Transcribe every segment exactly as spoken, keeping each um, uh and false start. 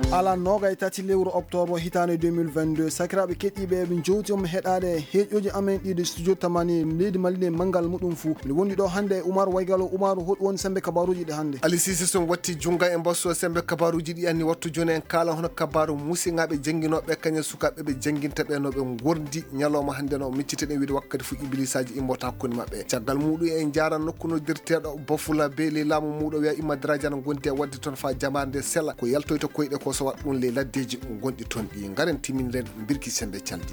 ala noga tati lewru octobre hitande deux mille vingt-deux sakiraɓe keɗiɓe ɓe jowti om heɗade heƴoji amen ɗiɗi studio tamani leydi maline mangal muɗum fou mi woni ɗo hande Oumar Waygalo. Oumar, hoɗ woni sembe kabaruji ɗi hande? Ali Cissé son watti junga e mbasso sembe kabaruji ɗi anni wattu joni en kala hono kabaru musiŋaɓe jangguinoɓe kañum sukaɓe ɓe janguintaɓe no ɓe gordi ñalawma hande no micciteɗen wiide wakkati fu iblisaji immota hakkude mabɓe caggal muɗum en jaran nokku noddirteɗo Bafula Beeli laamu muɗo wiya Imma Daradia no gondi e wadde toon fa jamare nde sella ko yaltoyta koyɗe ko so wat ɗum le laddeji gonɗi toon ɗi garen timminren birki sembe caldi.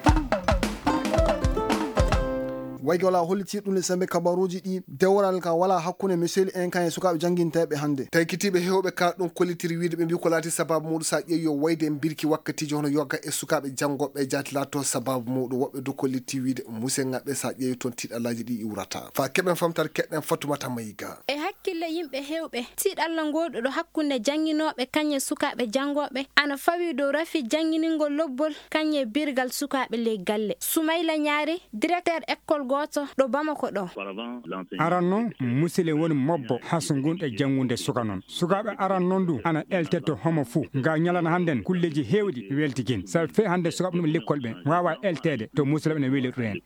Waygala holliti ɗum sembe kabaruji ɗi dewral ka wala hakkunde monsieur en kan e sukaɓe janguinteɓe hande. Taykitiɓe hewɓe ka ɗum kollitiri wiide ɓe mbi ko laati sababu muɗum sa ƴeewi yo wayde en birki wakkatiji hono yogga e sukaɓe janggoɓe jaati lato sababu muɗum woɓɓe do kolliti wiide musengaɓe sa ƴeewi toon tiɗallaji ɗi iwrata fa keɓen famtare keɗɗen Fatumata Mayiga. E hakkille yimɓe hewɓe tiɗalla goɗɗo ɗo hakkunde janguinoɓe kañe sukaɓe jangoɓe ana fawi dow rafi janguiningol lobbol kañe birgal sukaɓe ley galle. Soumaïla Ñaari, directeur école goto ɗo Bamako ɗo. aran noon musile woni mobbo haso gonɗe jangude suka noon sukaɓe aran noon du ana eltetto homo fou ga ñalana handen kulleji hewɗi weltikin sabi fe hande sukaɓe ɗum l'école ɓe wawa eltede to musileɓe ne weelitu hen.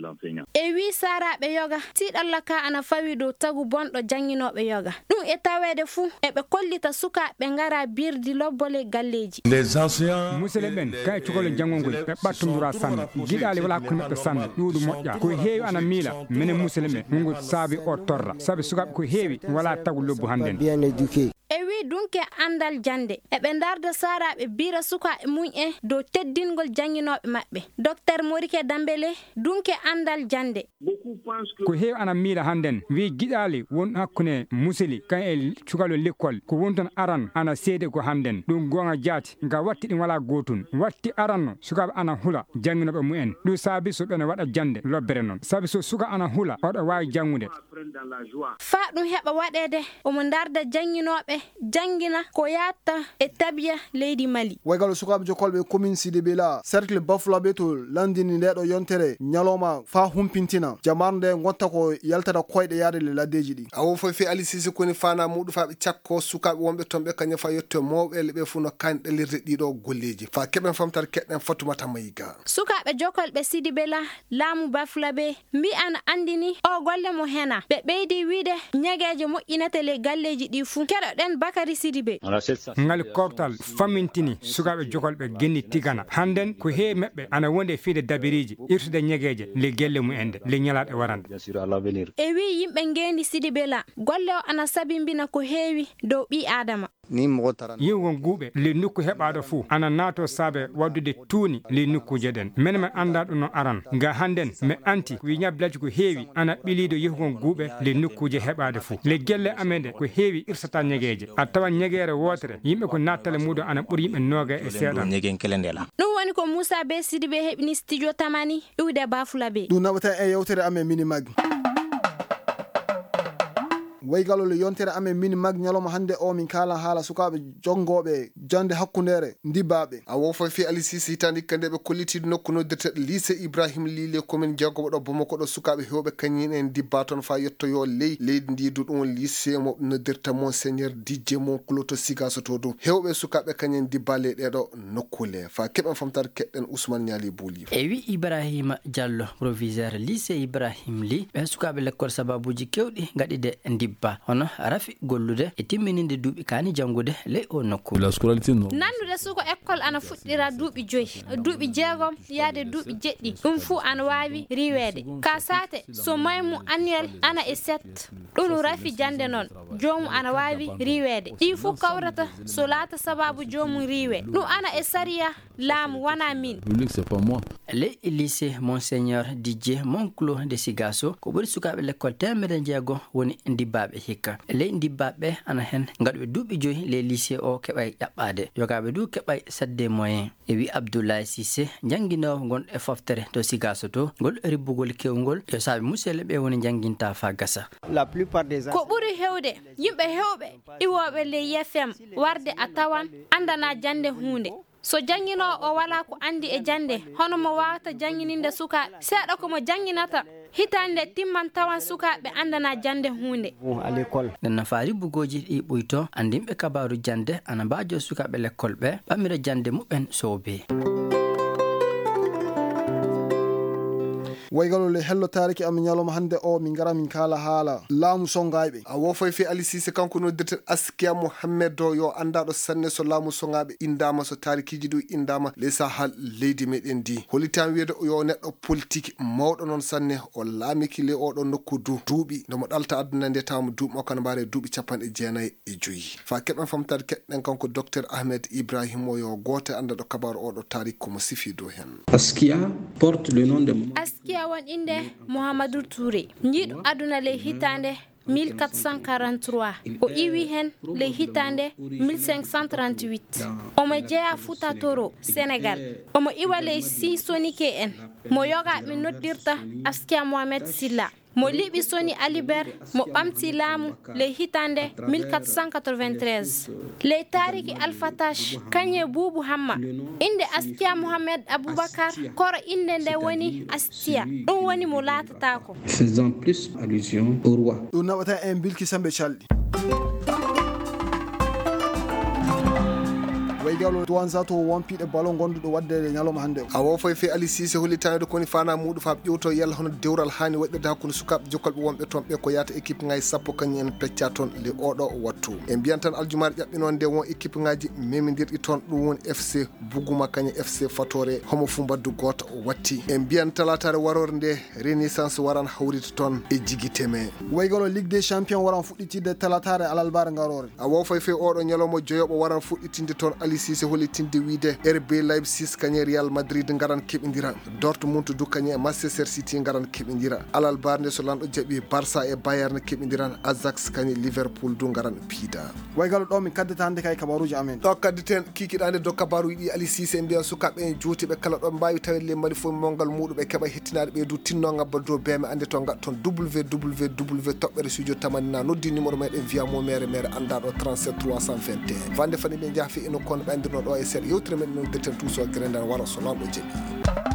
E wi saraɓe yoga tiɗalla ka ana fawi dow tagu bonɗo janguinoɓe yoga ɗum e tawede fou eɓe kollita sukaɓe gara birdi lobbole galleji. musile ɓen ka e cukolo jangolngol ɓe ɓattomdura sanne giɗali wala hakkude maɓɓe sanne ɗuuɗu moƴƴa ko heewi ana miila minen musidɓe hungo saabi o torra sabi sukaɓe ko heewi wala tagu lobbu hannden. E wi dunke andal jande eɓe darda saraɓe bira sukaɓe mum e dow teddingol janguinoɓe maɓɓe. Docteur Morike Dambele, dunke andal jande ko heewi ana miila hannden wi giɗali won hakkude musili kan e cukalo l'école ko wonton aran ana seede ko hannden ɗum gonga jaati nga watti ɗin wala gotun watti aranno sukaɓe ana hula janguinoɓe mumen ɗum saabi so ɓene waɗa jande lobbere noon sabi so suka ana hula oɗo wawi jangude fa ɗum heɓa waɗede omo darda janguinoɓe jangina ko yatta e tabiya leydi Mali. Waygalo sukaɓe jokolɓe commune Sidi Bela cercle Bafula ɓe to landini ndeɗo yontere ñalawma fa humpintina jamar nde gonta ko yaltata koyɗe yaade le laddeji ɗi. awo foy fe Ali Cissé koni fana muɗum fa ɓe cakko sukaɓe wonɓe toon ɓe kañum fa yetto mawɓe ɓe fu no kan ɗelirde ɗiɗo golleji fa keɓen famtare keɗɗen Fatumata Mayiga. Sukaɓe jokolɓe Sidi Bela laamu Bafula ɓe mbi ana andini o golle mo hena ɓe ɓeydi wiide ñagueje moƴƴinete le galleji ɗi fu keɗoɗen Bakary Sidibé. ngal kortal famintini sukaɓe jokolɓe genni tigana hannden ko heewi maɓɓe ana wonde fiide dabiriji irtude ñagueje le gelle mu'ende le ñalaɗe warande. E wi yimɓe ngendi Sidi Bela golle o ana sabimbina ko heewi dow ɓi adama. yiwgon guuɓe le nokku heɓaɗo fou ana naato saabe waddude tuuni le nokkuje ɗen minen mi anda ɗum no aran nga hannden mi anti ko ñabbilaji ko heewi ana ɓilido yehugon guuɓe le nokkuje heɓade fou le gelle amen ɗe ko heewi irsata ñagueje a tawa ñaguere wotere yimɓe ko nattale muɗum ana ɓuuri yimɓe noga e seeɗa. ɗum woni ko Moussa Be Sidibé heɓini studio tamani iwde Bafula Be. ɗum naɓata e yewtere amen mini mag Waygalo le yontere amen min mag ñalawma hande o min kala haala sukaɓe jongoɓe jande hakkundere ndibbaɓe. a wo foy fi Ali Cissé hitande kande ɓe kollitiɗo nokku noddirteɗo lycée Ibrahima Lile commune jaggoɓe ɗo Bamako ɗo sukaɓe hewɓe kañum en dibba toon fa yettoyo ley leydi ndidu ɗum lycée mo noddirta monseigneur Didier mon Cloto Sigaso to dow hewɓe sukaɓe kañum dibba le ɗeɗo nokkule fa keɓen famtare keɗɗen Ousmane Niali Bouli. e wi Ibrahima Diallo proviseur lycée Ibrahima Li ɓe sukaɓe l'école sababuji kewɗi gaɗide dibba hono rafi gollude e timmininde duuɓi kani jangude ley o nokku. nandude suko école ana fuɗɗira duuɓi joyi duuɓi jeegom yaade duuɓi jeɗɗi ɗum fuu ana wawi riwede ka sate so maymu annuel ana e sept ɗum rafi jande noon jomum ana wawi riwede ɗi fuu kawrata so laata sababu jomum riwe ɗum ana e sariya laamu wana min. ley lycée monseigneur Didier Monclo de Sigaso ko ɓuri sukaɓe l'école temere jeego woni dibbaɓe hikka ley dibbaɓe ana hen gaɗuɓe duuɓi joyi le lycée o keɓay ƴaɓɓade yogaɓe du keɓay sadde moyen e wi Abdoulaye Cissé janguinowo gonɗo e foftere to Sigaso to ngol ribbugol kewgol yo saabi muselle ɓe woni janguinta fa gasa. ko ɓuri hewde yimɓe hewɓe iwoɓe le Y F M warde a tawan andana jande hunde so jangino o wala ko andi e jande hono mo wawata jangininde sukaɓe seeɗa komo janginata hitande timman tawan sukaɓe andana jande hunde à l'école nden nafaari bugoji ɗi ɓuyto andimɓe kabaru jande ana mbajo sukaɓe l'école ɓe ɓamira jande muɓen sobe waygalo le hello tariki am nyaloma hande o min gara min kala hala laamu songayɓe a wofoy fe Ali Cissé kanko noddirten Askia Mohammed do yo andaɗo sanne so laamu songaɓe indama so tarikiji ɗu indama le sahal leydi meɗen di holitan wiyede yo neɗɗo politique mawɗo noon sanne o laamiki le oɗo nokku du duuɓi ndomo ɗalta aduna nde tawmo duuɓi makko ne mbare duuɓi capanɗe jeenayyi e joyyi fa keɓen famtade keɗɗen kanko docteur Ahmed Ibrahim o yo goto andaɗo kabaru oɗo tarik komo sifi dow hen. Askia porte le nom de Askia won inde Mohamedou Touré njiɗo aduna le hitande mille quatre cent quarante-trois o iwi hen le hitande mille cinq cent trente-huit omo jeeya Fouta Toro Sénégal omo iwa le si sonike en mo yogaɓe noddirta Askia Mohamed Silla mo liɓi Soni Alibert mo ɓamti laamu le hitande mille quatre cent quatre-vingt-treize le tariki Alpha Tache kanye Boubou Hamma inde Askia Mohamed Aboubacar koro inde nde woni Astia ɗum woni mo laatatako faisant plus allusion au roi ɗum naɓata en bilki sambe calɗi waygalo tuwansa to wonpiɗe ballon gonduɗo wadde nyaloma hande a wofoy fe Ali Cissé hollitande koni fana muɗum fa ƴewto yalla hono dewral hani waɗirde hakkude sukaɓe jokkolɓe wonɓe toon ɓe ko yata équipe ngaji sappo kañum en pecca toon le oɗo wattu en mbiyan tan aljumare ƴaɓɓinon nde won équipe ngaji memidirɗi toon ɗum woni F C Buguma kañum F C Fatore homo fu mbaddu goto watti en mbiyan talatare warore nde Renaissance waran hawrita toon e jigiteme waygalo Ligue des Champions waran fuɗɗitide talatare alalbare ngarore a wofoy fe oɗo ñalomo joyoɓo waran fuɗɗitinde toon Ali Cissé hollitinde wiide R B Leipzig kañe Real Madrid ngaran keɓidira Dortmund du kañe Manchester City ngaran keɓidira alal barnde so lanɗo jaɓi Barça e Bayern keɓidiran Ajax kañe Liverpool du ngaran piida waygalo ɗo min kaddata hande kay kabaruji amen ɗo kaddeten kikiɗande do kabaruji ɗi Ali Cissé mbiyan sukaɓe en juutiɓe kala ɗon mbawi tawede le mbaɗi fof mongal muɗum ɓe keeɓa hettinade ɓeydu tinno ngabbal dow beme ande to gat toon w w w toɓɓere studio tamanina noddi numéro meɗen wiya mo mere mere andaɗo trente-sept trois cent vingt et un fande fani ɓe jaafi eno kono ɓe andirno ɗo e seeɗa yewtere men min dirten tuso grenden wara so lanɗo jeeɓi